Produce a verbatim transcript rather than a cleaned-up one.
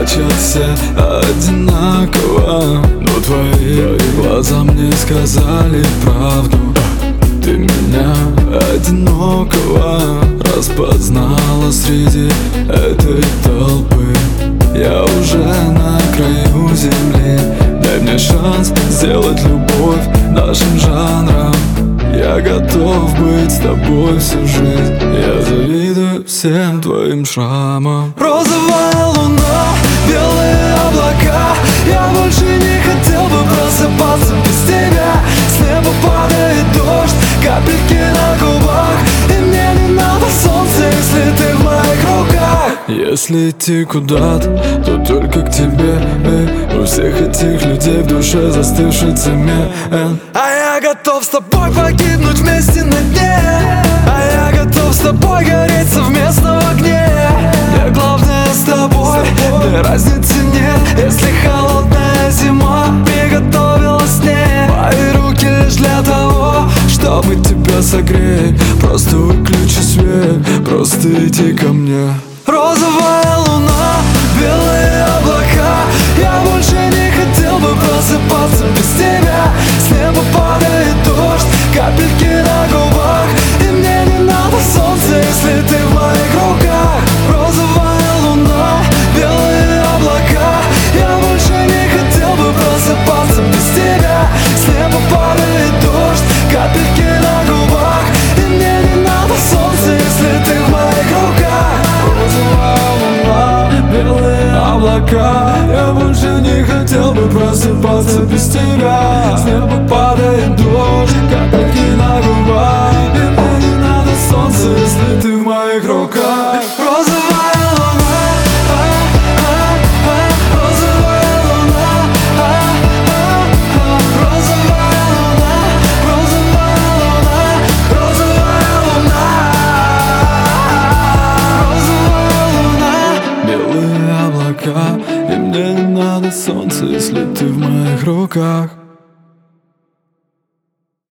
кричат все одинаково, но твои глаза мне сказали правду. Ты меня одинокого распознала среди этой толпы. Я уже на краю земли, дай мне шанс сделать любовь нашим жанром. Я готов быть с тобой всю жизнь, я завидую всем твоим шрамам. Розовая луна, белые облака, я больше не хотел бы просыпаться без тебя. С неба падает дождь, капельки на губах, и мне не надо солнца, если ты в моих руках. Если идти куда-то, то только к тебе, эй. У всех этих людей в душе застывший цемент. А я готов с тобой погибнуть вместе на дне, а я готов с тобой гореть совместно в огне. Мне главное с тобой, мне разницы нет, если холодная зима приготовила снег. Мои руки лишь для того, чтобы тебя согреть. Просто выключи свет, просто иди ко мне. Розовая луна, белые облака, я больше не хотел бы просыпаться без тебя. С неба падает дождь, капельки на губах, и мне не надо солнца, если ты в моих руках. Розовая луна, белые облака, я больше не хотел бы просыпаться без тебя. С неба падает дождь, капельки на губах, и мне не надо солнца, если ты в моих руках. Розовая луна, белые облака, я больше не хотел бы просыпаться без тебя. С неба падает дождь, капельки на губах, и мне не надо солнца, если ты в моих руках. Розовая луна, а, а, а, розовая луна, а, а, а, розовая луна, розовая луна, розовая луна, розовая луна. Белые облака, и мне не надо солнца, если ты в моих руках.